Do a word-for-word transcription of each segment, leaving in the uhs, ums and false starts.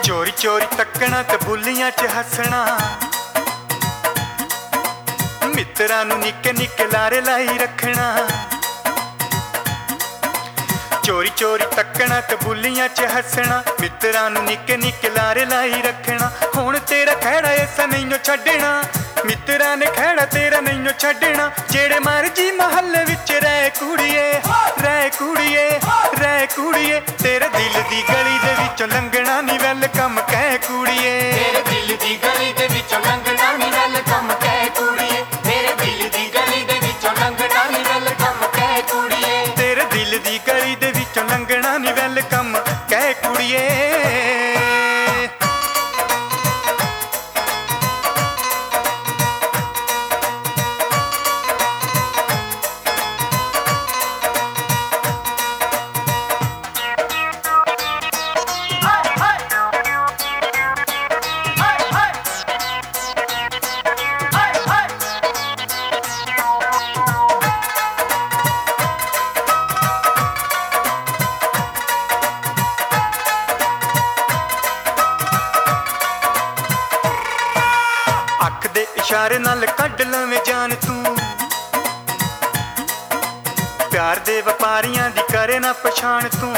चोरी चोरी तकना ते बुलियां च हसना, मित्रां नूं निक्के निक्के लारे लाई रखना। चोरी चोरी तकना ते बुलियां च हसना, मित्रां नूं निक्के निक्के लारे लाई रखना। हुण तेरा खैड़ा ऐसा नहीं छड्डना, मित्रां ने खैड़ा तेरा नहीं छड्डना। जेड़े मर्जी महल्ले विच रह कुड़िए, रह कुड़िए, रह कुड़िए, तेरे दिल दी गली दे विचों लंघना नी वेलकम कह कुड़िए। तेरे दिल दी गली दे विचों लंघना नी वेलकम कह कुड़िए। तेरे दिल दी गली दे विचों लंघना नी वेलकम कह कुड़िए। तेरे दिल दी गली दे विचों लंघना नी वेलकम कह कुड़िए। अख दे इशारे नाल कढ लवें जान तू, प्यार दे व्यापारियां दी करे ना पछाण तू।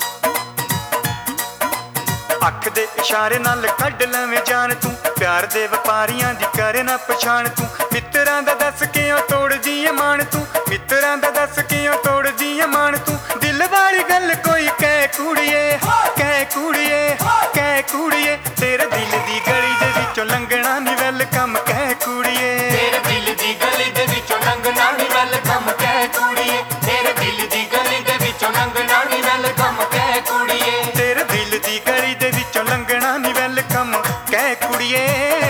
अख दे इशारे नाल कढ लवें जान तू, प्यार दे व्यापारियां दी करे ना पछाण तू। मित्रां दा दस कियों तोड़दी ऐ मान तू, मित्रां दा दस कियों तोड़दी ऐ मान तू। दिल वाली गल कोई कह कुड़िए, कह कुड़िए, कह कुड़िए, तेरे दिल दी गली दे विचों लंघना नी वेलकम कह कुड़िए। तेरे दिल दी गली दे विचों लंघना नी वेलकम कह कुड़िए। तेरे दिल दी गली दे विचों लंघना नी वेलकम कह कुड़िए। तेरे दिल दी गली दे विचों लंघना नी वेलकम कह कुड़िए।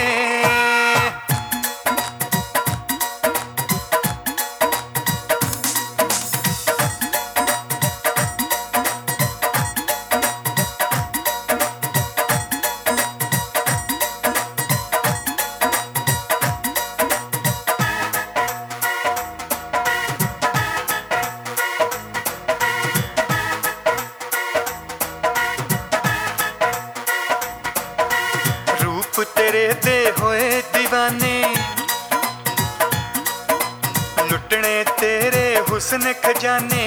तेरे दे होए दीवाने, लुटने तेरे हुस्न खजाने।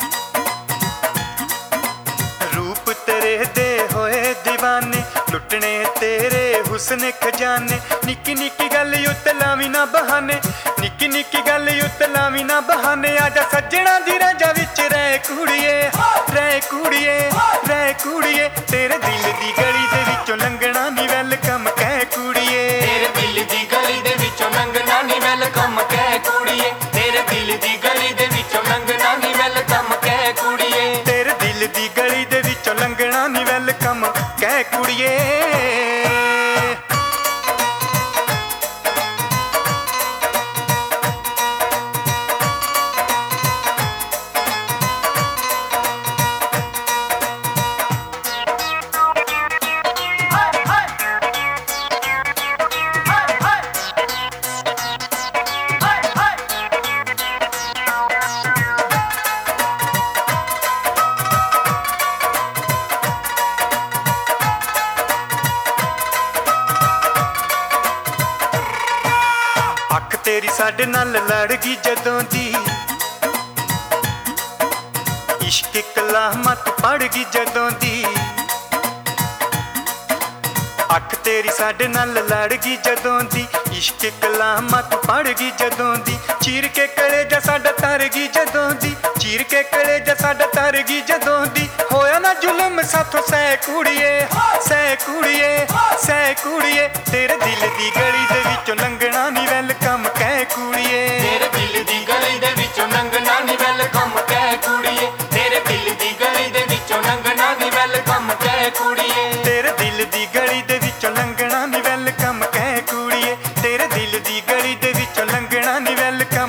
रूप तेरे दे होए दीवाने, लुटने तेरे हुस्न खजाने। निक्की निक्की गल उत्ते लावी ना बहाने, निक्की निक्की गल उत्ते लावी ना बहाने। आजा सज्जणा दी राजा विच रह कुड़िए, रह कुड़िए, रह कुड़िए, तेरे दिल दी गली दे विचों लंघना नी वेलकम कह कुड़िए। तेरे दिल दी गली दे विचों लंघना नी वेलकम कह कुड़िए। तेरे दिल दी गली दे विचों लंघना नी वेलकम कह कुड़िए। तेरे दिल दी गली दे विचों लंघना नी वेलकम कह कुड़िए। अख तेरी साडे नाल लड़ गई जदों दी, इश्क कलामत पड़ गई जदों दी। अख तेरी साडे नाल लड़ गई जदों दी, इश्क कलामत पड़ गई जदों दी। चीर के कलेजा साडा तर गई जदों दी, चीर के कलेजा साडा तर गई जदों दी। होया ना जुल्म साथों सह कुड़िए, सह कुड़िए, सह कुड़िए, तेरे दिल दी गली दे विचों लंघना नी वेलकम कह कुड़िए। तेरे दिल दी गली दे विचों लंघना नी वेलकम कह कुड़िए। तेरे दिल दी गली दे विचों लंघना नी वेलकम कह कुड़िए। तेरे दिल दी गली दे विचों लंघना नी वेलकम कह कुड़िए। तेरे दिल दी गली दे विचों लंघना नी वेलकम